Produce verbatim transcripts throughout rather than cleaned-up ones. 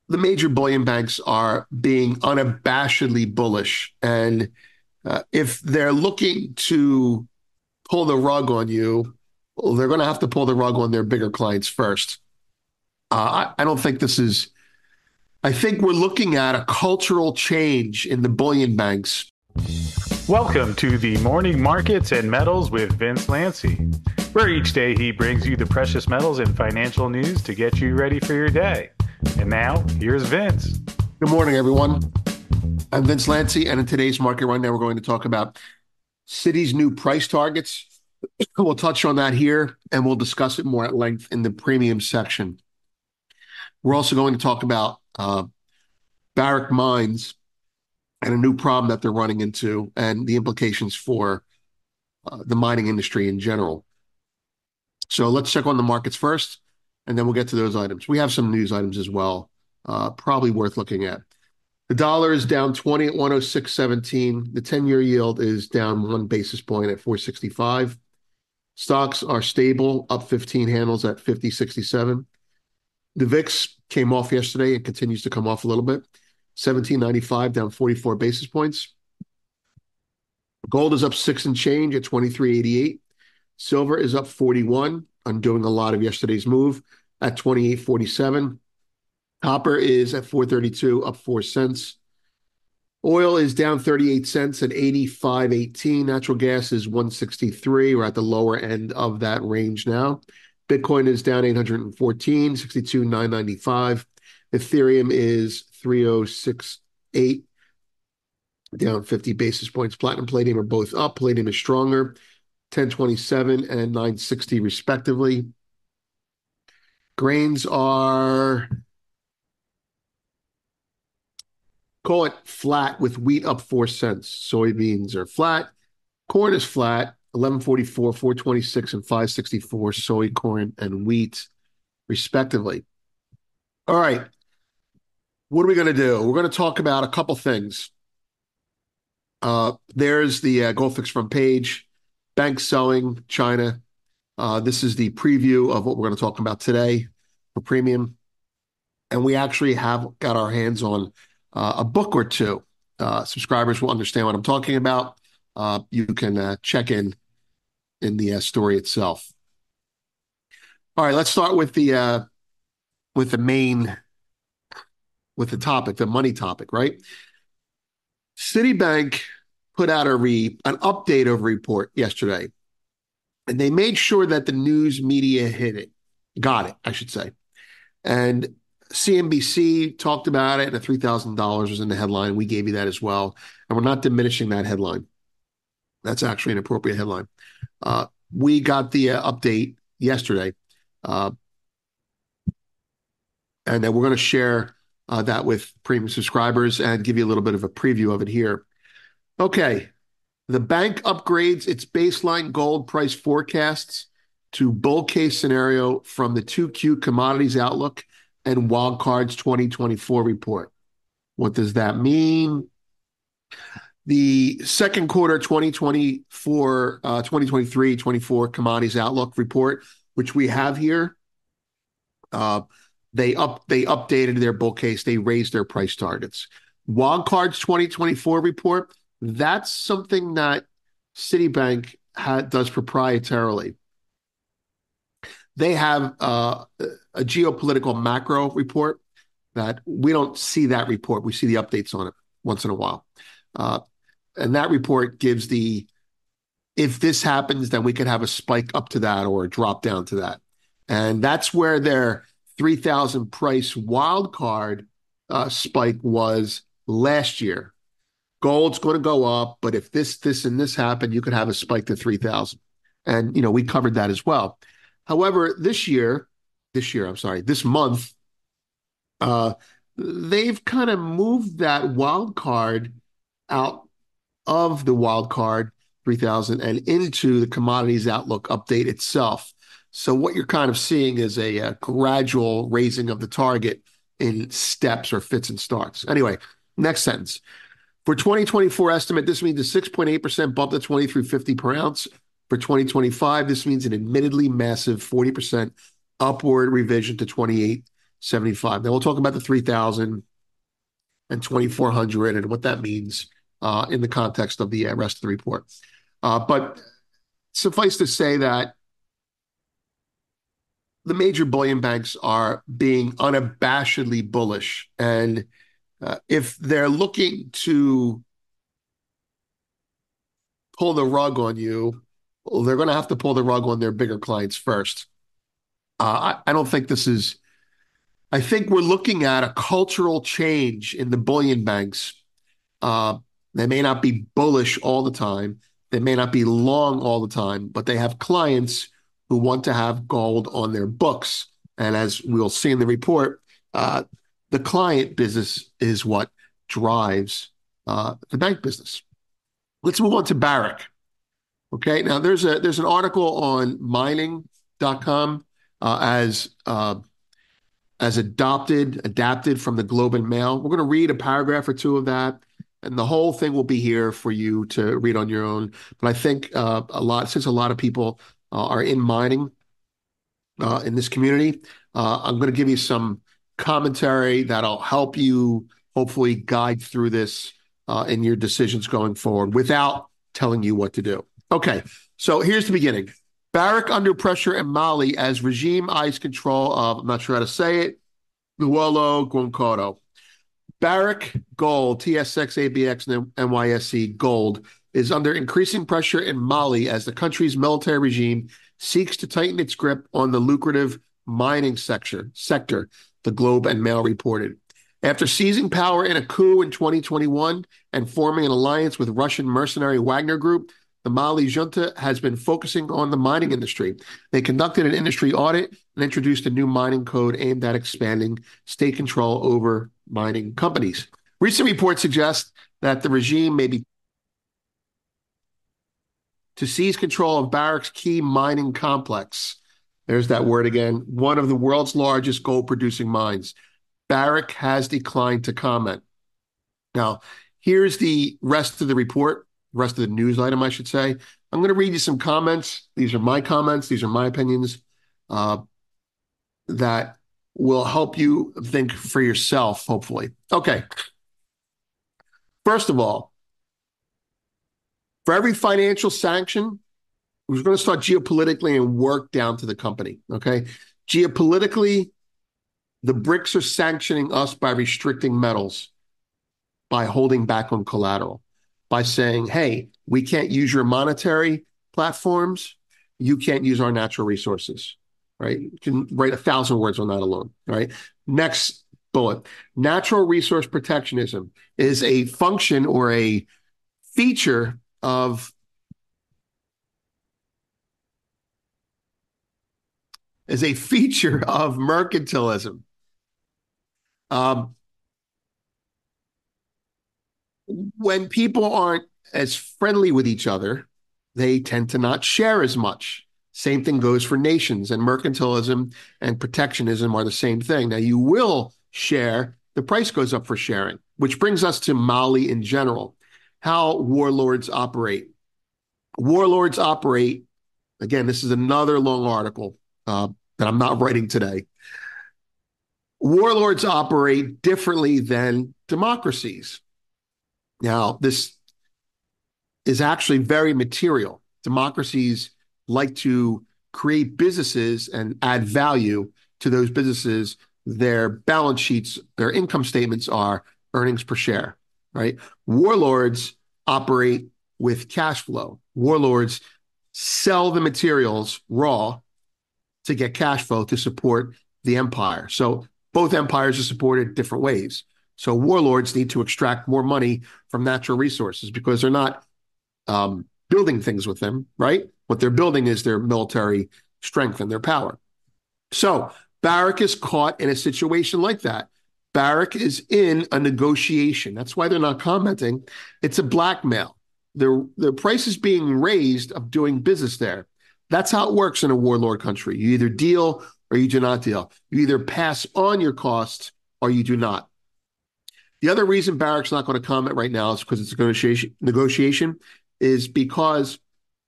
the major bullion banks are being unabashedly bullish. And uh, if they're looking to pull the rug on you, well, they're going to have to pull the rug on their bigger clients first. Uh, I, I don't think this is, I think we're looking at a cultural change in the bullion banks. Welcome to the Morning Markets and Metals with Vince Lanci, where each day he brings you the precious metals and financial news to get you ready for your day. And now, here's Vince. Good morning, everyone. I'm Vince Lanci, and in today's market rundown, we're going to talk about Citi's new price targets. We'll touch on that here, and we'll discuss it more at length in the premium section. We're also going to talk about uh, Barrick Mines and a new problem that they're running into and the implications for uh, the mining industry in general. So let's check on the markets first, and then we'll get to those items. We have some news items as well, uh, probably worth looking at. The dollar is down twenty at one oh six seventeen. The ten-year yield is down one basis point at four sixty-five. Stocks are stable, up fifteen handles at fifty sixty-seven. The V I X came off yesterday and continues to come off a little bit. seventeen ninety-five, down forty-four basis points. Gold is up six and change at twenty-three eighty-eight. Silver is up forty-one, undoing a lot of yesterday's move at twenty-eight forty-seven. Copper is at four thirty-two, up four cents. Oil is down thirty-eight cents at eighty-five eighteen. Natural gas is one sixty-three. We're at the lower end of that range now. Bitcoin is down eight hundred fourteen, sixty-two nine ninety-five. Ethereum is three oh six eight, down fifty basis points. Platinum, palladium are both up. Palladium is stronger, ten twenty-seven and nine sixty respectively. Grains are, call it flat, with wheat up four cents. Soybeans are flat. Corn is flat, eleven forty-four, four twenty-six, and five sixty-four, soy, corn, and wheat respectively. All right. What are we going to do? We're going to talk about a couple things. Uh, there's the uh, GoldFix front page, banks selling China. Uh, this is the preview of what we're going to talk about today for premium. And we actually have got our hands on uh, a book or two. Uh, subscribers will understand what I'm talking about. Uh, you can uh, check in in the uh, story itself. All right, let's start with the uh, with the main with the topic, the money topic, right? Citibank put out a re, an update of a report yesterday, and they made sure that the news media hit it, got it, I should say. And C N B C talked about it, and three thousand dollars was in the headline. We gave you that as well, and we're not diminishing that headline. That's actually an appropriate headline. Uh, we got the uh, update yesterday, uh, and then we're going to share Uh, that with premium subscribers and give you a little bit of a preview of it here. Okay, the bank upgrades its baseline gold price forecasts to bull case scenario from the two Q commodities outlook and Wildcard's twenty twenty-four report. What does that mean? The second quarter twenty twenty-four, uh, twenty twenty-three twenty-four commodities outlook report, which we have here, uh, They up they updated their bull case. They raised their price targets. Wildcard's twenty twenty-four report, that's something that Citibank had, does proprietarily. They have uh, a geopolitical macro report that we don't see that report. We see the updates on it once in a while. Uh, and that report gives the, if this happens, then we could have a spike up to that or a drop down to that. And that's where their three thousand price wild card uh, spike was last year. Gold's going to go up, but if this, this, and this happen, you could have a spike to three thousand. And, you know, we covered that as well. However, this year, this year, I'm sorry, this month, uh, they've kind of moved that wild card out of the wild card three thousand and into the commodities outlook update itself. So what you're kind of seeing is a, a gradual raising of the target in steps or fits and starts. Anyway, next sentence. For twenty twenty-four estimate, this means a six point eight percent bump to twenty-three fifty per ounce. For twenty twenty-five, this means an admittedly massive forty percent upward revision to twenty-eight seventy-five. Now we'll talk about the three thousand and twenty-four hundred and what that means uh, in the context of the uh, rest of the report. Uh, but suffice to say that the major bullion banks are being unabashedly bullish. And uh, if they're looking to pull the rug on you, well, they're going to have to pull the rug on their bigger clients first. Uh, I, I don't think this is, I think we're looking at a cultural change in the bullion banks. Uh, they may not be bullish all the time. They may not be long all the time, but they have clients who want to have gold on their books. And as we'll see in the report, uh, the client business is what drives uh, the bank business. Let's move on to Barrick. Okay, now there's a there's an article on mining dot com uh, as uh, as adopted, adapted from the Globe and Mail. We're going to read a paragraph or two of that, and the whole thing will be here for you to read on your own. But I think uh, a lot, since a lot of people uh, are in mining uh, in this community, uh, I'm going to give you some commentary that'll help you hopefully guide through this uh, in your decisions going forward without telling you what to do. Okay, so here's the beginning. Barrick under pressure in Mali as regime eyes control of, I'm not sure how to say it, Luolo Gounkoto. Barrick Gold, T S X, A B X, and N Y S E Gold is under increasing pressure in Mali as the country's military regime seeks to tighten its grip on the lucrative mining sector, sector, the Globe and Mail reported. After seizing power in a coup in twenty twenty-one and forming an alliance with Russian mercenary Wagner Group, the Mali junta has been focusing on the mining industry. They conducted an industry audit and introduced a new mining code aimed at expanding state control over mining companies. Recent reports suggest that the regime may be to seize control of Barrick's key mining complex. There's that word again, one of the world's largest gold-producing mines. Barrick has declined to comment. Now, here's the rest of the report. Rest of the news item, I should say. I'm going to read you some comments. These are my comments. These are my opinions uh, that will help you think for yourself, hopefully. Okay. First of all, for every financial sanction, we're going to start geopolitically and work down to the company, okay? Geopolitically, the BRICS are sanctioning us by restricting metals, by holding back on collateral, by saying, hey, we can't use your monetary platforms. You can't use our natural resources, right? You can write a thousand words on that alone, right? Next bullet. Natural resource protectionism is a function or a feature of is a feature of mercantilism. Um, when people aren't as friendly with each other, they tend to not share as much. Same thing goes for nations, and mercantilism and protectionism are the same thing. Now, you will share, the price goes up for sharing, which brings us to Mali in general, how warlords operate. Warlords operate, again, this is another long article uh, that I'm not writing today. Warlords operate differently than democracies. Now, this is actually very material. Democracies like to create businesses and add value to those businesses. Their balance sheets, their income statements are earnings per share, right? Warlords operate with cash flow. Warlords sell the materials raw to get cash flow to support the empire. So both empires are supported different ways. So warlords need to extract more money from natural resources because they're not um, building things with them, right? What they're building is their military strength and their power. So Barrick is caught in a situation like that. Barrick is in a negotiation. That's why they're not commenting. It's a blackmail. The, the price is being raised of doing business there. That's how it works in a warlord country. You either deal or you do not deal. You either pass on your costs or you do not. The other reason Barrick's not going to comment right now is because it's a negotiation, negotiation is because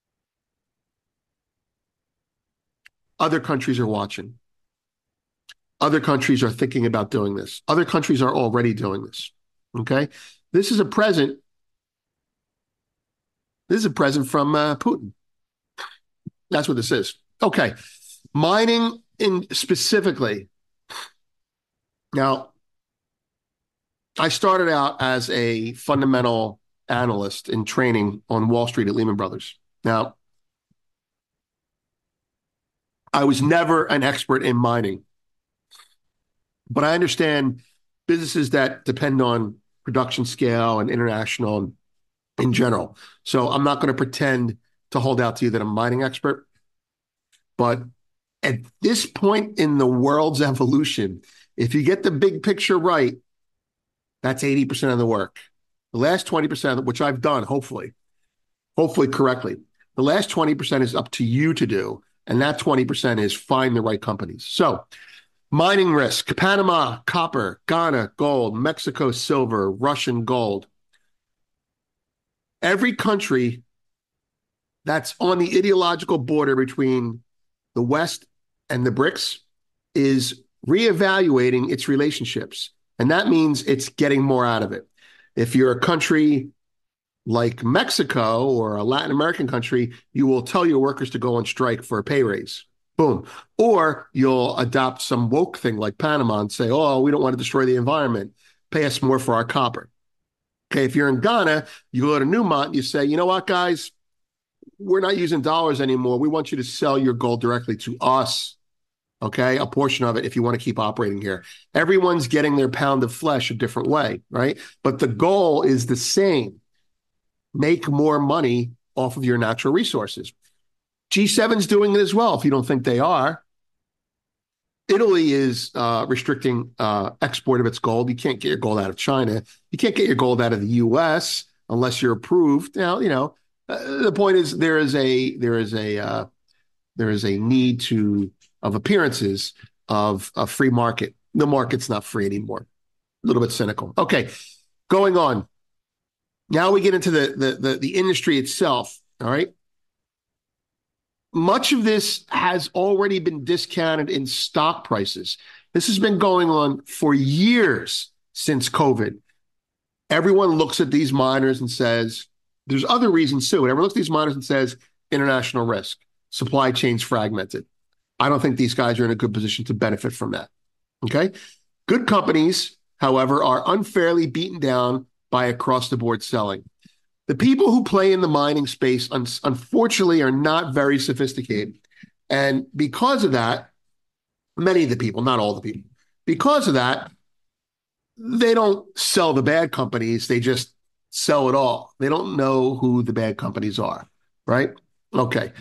other countries are watching. Other countries are thinking about doing this. Other countries are already doing this. Okay? This is a present. This is a present from uh, Putin. That's what this is. Okay. Mining in specifically. Now, I started out as a fundamental analyst in training on Wall Street at Lehman Brothers. Now, I was never an expert in mining, but I understand businesses that depend on production scale and international in general. So I'm not going to pretend to hold out to you that I'm a mining expert. But at this point in the world's evolution, if you get the big picture right, that's eighty percent of the work. The last twenty percent, which I've done, hopefully, hopefully correctly, the last twenty percent is up to you to do. And that twenty percent is find the right companies. So mining risk, Panama, copper, Ghana, gold, Mexico, silver, Russian gold. Every country that's on the ideological border between the West and the BRICS is reevaluating its relationships. And that means it's getting more out of it. If you're a country like Mexico or a Latin American country, you will tell your workers to go on strike for a pay raise. Boom. Or you'll adopt some woke thing like Panama and say, oh, we don't want to destroy the environment. Pay us more for our copper. Okay, if you're in Ghana, you go to Newmont and you say, you know what, guys? We're not using dollars anymore. We want you to sell your gold directly to us. Okay, a portion of it if you want to keep operating here. Everyone's getting their pound of flesh a different way, right? But the goal is the same. Make more money off of your natural resources. G seven's doing it as well, if you don't think they are. Italy is uh, restricting uh, export of its gold. You can't get your gold out of China. You can't get your gold out of the U S unless you're approved. Now, you know, uh, the point is there is a there is a uh, there is a need to of appearances of a free market. The market's not free anymore. A little bit cynical. Okay, going on. Now we get into the the the, the industry itself. All right. Much of this has already been discounted in stock prices. This has been going on for years since COVID. Everyone looks at these miners and says, there's other reasons too. Everyone looks at these miners and says, international risk, supply chains fragmented. I don't think these guys are in a good position to benefit from that. Okay. Good companies, however, are unfairly beaten down by across-the-board selling. The people who play in the mining space, un- unfortunately, are not very sophisticated. And because of that, many of the people, not all the people, because of that, they don't sell the bad companies. They just sell it all. They don't know who the bad companies are, right? Okay.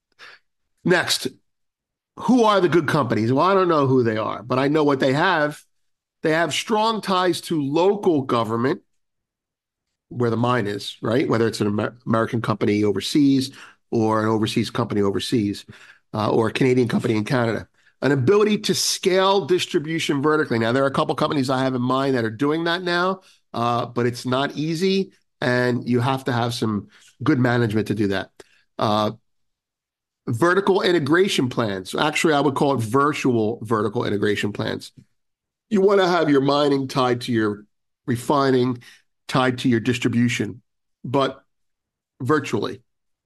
Next, who are the good companies? Well, I don't know who they are, but I know what they have. They have strong ties to local government, where the mine is, right? Whether it's an Amer- American company overseas or an overseas company overseas uh, or a Canadian company in Canada. An ability to scale distribution vertically. Now, there are a couple companies I have in mind that are doing that now, uh, but it's not easy, and you have to have some good management to do that. Uh, vertical integration plans. Actually, I would call it virtual vertical integration plans. You want to have your mining tied to your refining, tied to your distribution, but virtually.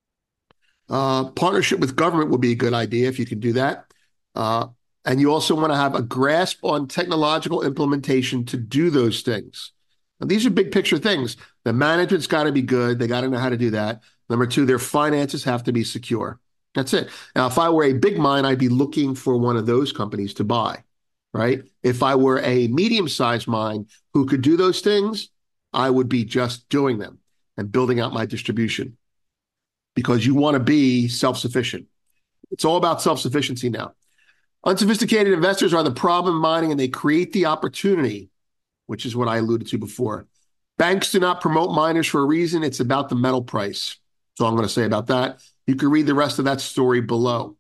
Uh, partnership with government would be a good idea if you can do that. Uh, and you also want to have a grasp on technological implementation to do those things. And these are big picture things. The management's got to be good. They got to know how to do that. Number two, their finances have to be secure. That's it. Now, if I were a big mine, I'd be looking for one of those companies to buy, right? If I were a medium-sized mine who could do those things, I would be just doing them and building out my distribution because you want to be self-sufficient. It's all about self-sufficiency now. Unsophisticated investors are the problem in mining, and they create the opportunity, which is what I alluded to before. Banks do not promote miners for a reason. It's about the metal price. That's all I'm going to say about that. You can read the rest of that story below.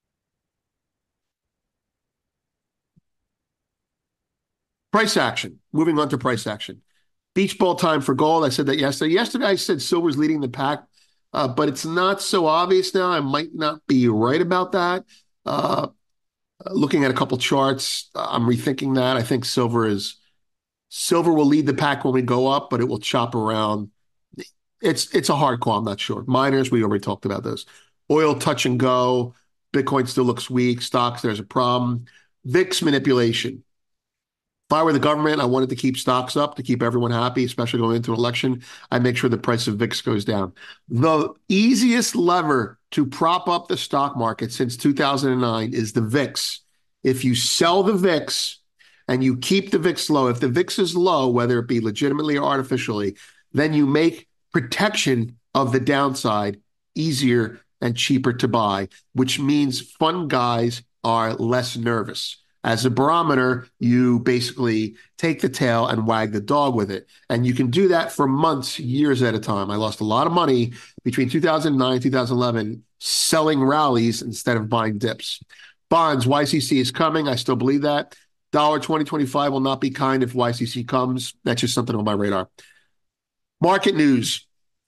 Price action. Moving on to price action. Beach ball time for gold. I said that yesterday. Yesterday, I said silver's leading the pack, uh, but it's not so obvious now. I might not be right about that. Uh, Uh, looking at a couple charts, uh, I'm rethinking that. I think silver is silver will lead the pack when we go up, but it will chop around. It's it's a hard call. I'm not sure. Miners, we already talked about those. Oil touch and go. Bitcoin still looks weak. Stocks, there's a problem. V I X manipulation. If I were the government, I wanted to keep stocks up to keep everyone happy, especially going into an election. I'd make sure the price of V I X goes down. The easiest lever to prop up the stock market since two thousand nine is the V I X. If you sell the V I X and you keep the V I X low, if the V I X is low, whether it be legitimately or artificially, then you make protection of the downside easier and cheaper to buy, which means fund guys are less nervous. As a barometer, you basically take the tail and wag the dog with it. And you can do that for months, years at a time. I lost a lot of money between two thousand nine and two thousand eleven selling rallies instead of buying dips. Bonds, Y C C is coming. I still believe that. Dollar twenty twenty-five will not be kind if Y C C comes. That's just something on my radar. Market news.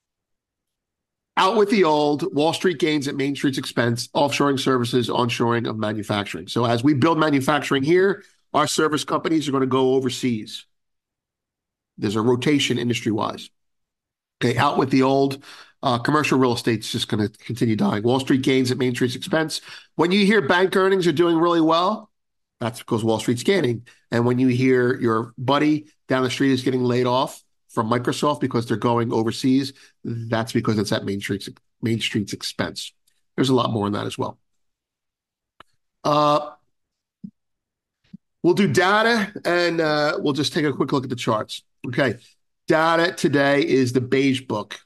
Out with the old, Wall Street gains at Main Street's expense, offshoring services, onshoring of manufacturing. So as we build manufacturing here, our service companies are going to go overseas. There's a rotation industry-wise. Okay, out with the old. Uh, commercial real estate's just going to continue dying. Wall Street gains at Main Street's expense. When you hear bank earnings are doing really well, that's because Wall Street's gaining. And when you hear your buddy down the street is getting laid off from Microsoft because they're going overseas, that's because it's at Main Street's, Main Street's expense. There's a lot more on that as well. Uh, we'll do data, and uh, we'll just take a quick look at the charts. Okay, data today is the beige book.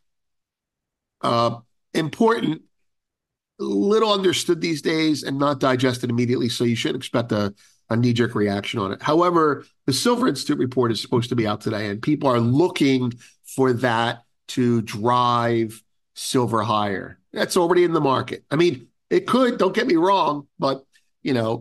Uh, important, little understood these days and not digested immediately, so you shouldn't expect a, a knee-jerk reaction on it. However, the Silver Institute report is supposed to be out today, and people are looking for that to drive silver higher. That's already in the market. I mean, it could, don't get me wrong, but, you know,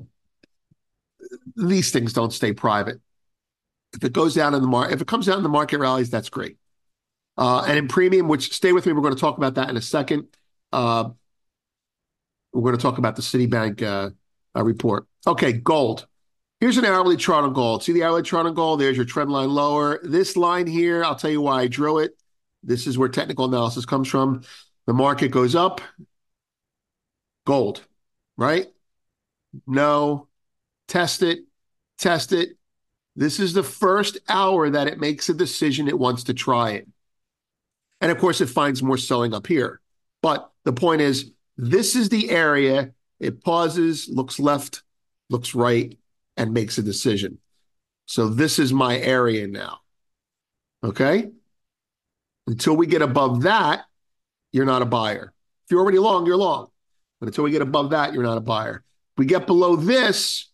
these things don't stay private. If it goes down in the market, if it comes down in the market rallies, that's great. Uh, and in premium, which stay with me, we're going to talk about that in a second. Uh, we're going to talk about the Citibank uh, uh, report. Okay, gold. Here's an hourly chart on gold. See the hourly chart on gold? There's your trend line lower. This line here, I'll tell you why I drew it. This is where technical analysis comes from. The market goes up. Gold, right? No. Test it. Test it. This is the first hour that it makes a decision it wants to try it. And of course, it finds more selling up here. But the point is, this is the area it pauses, looks left, looks right, and makes a decision. So this is my area now. Okay? Until we get above that, you're not a buyer. If you're already long, you're long. But until we get above that, you're not a buyer. If we get below this,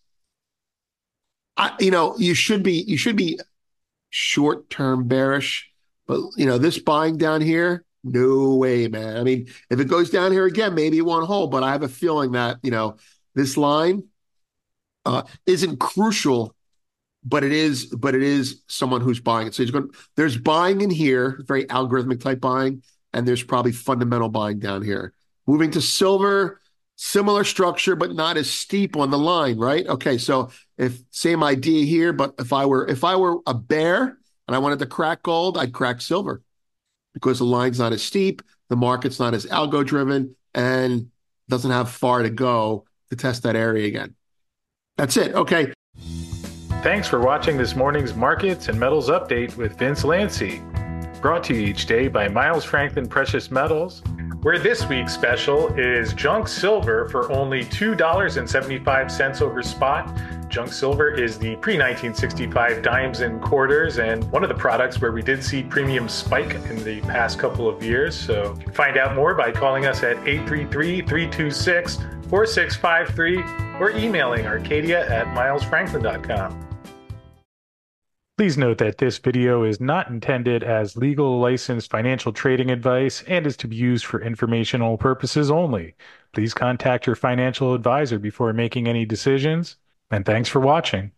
I, you know, you should be you should be short-term bearish. But, you know, this buying down here, no way, man. I mean, if it goes down here again, maybe it won't hold. But I have a feeling that, you know, this line uh, isn't crucial, but it is. But it is someone who's buying it. So he's going. There's buying in here, very algorithmic type buying, and there's probably fundamental buying down here. Moving to silver, similar structure, but not as steep on the line, right? Okay, so if same idea here, but if I were if I were a bear and I wanted to crack gold, I'd crack silver because the line's not as steep, the market's not as algo driven, and doesn't have far to go to test that area again. That's it. Okay. Thanks for watching this morning's Markets and Metals Update with Vince Lanci. Brought to you each day by Miles Franklin Precious Metals, where this week's special is junk silver for only two dollars and seventy-five cents over spot. Junk silver is the pre nineteen sixty-five dimes and quarters, and one of the products where we did see premium spike in the past couple of years. So find out more by calling us at eight three three, three two six, four six five three or emailing arcadia at miles franklin dot com. Please note that this video is not intended as legal licensed financial trading advice and is to be used for informational purposes only. Please contact your financial advisor before making any decisions, and thanks for watching.